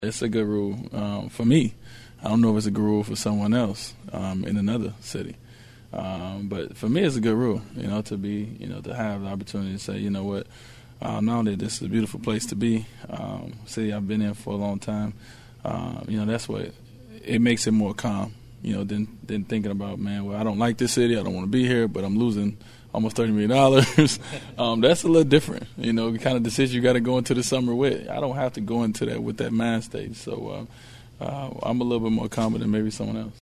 It's a good rule for me. I don't know if it's a good rule for someone else in another city. But for me, it's a good rule, to be, to have the opportunity to say, you know what, not only this is a beautiful place to be, city I've been in for a long time, that's what it makes it more calm, than thinking about, man, well, I don't like this city, I don't want to be here, but I'm losing almost $30 million. That's a little different, the kind of decision you got to go into the summer with. I don't have to go into that with that mind state, so I'm a little bit more confident than maybe someone else.